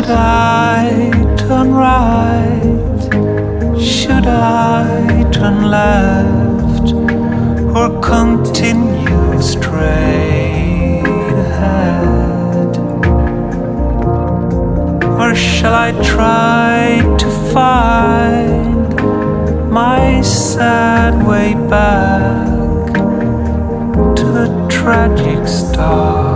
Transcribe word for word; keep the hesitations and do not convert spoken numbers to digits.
Should I turn right? Should I turn left? Or continue straight ahead? Or shall I try to find my sad way back to a tragic start?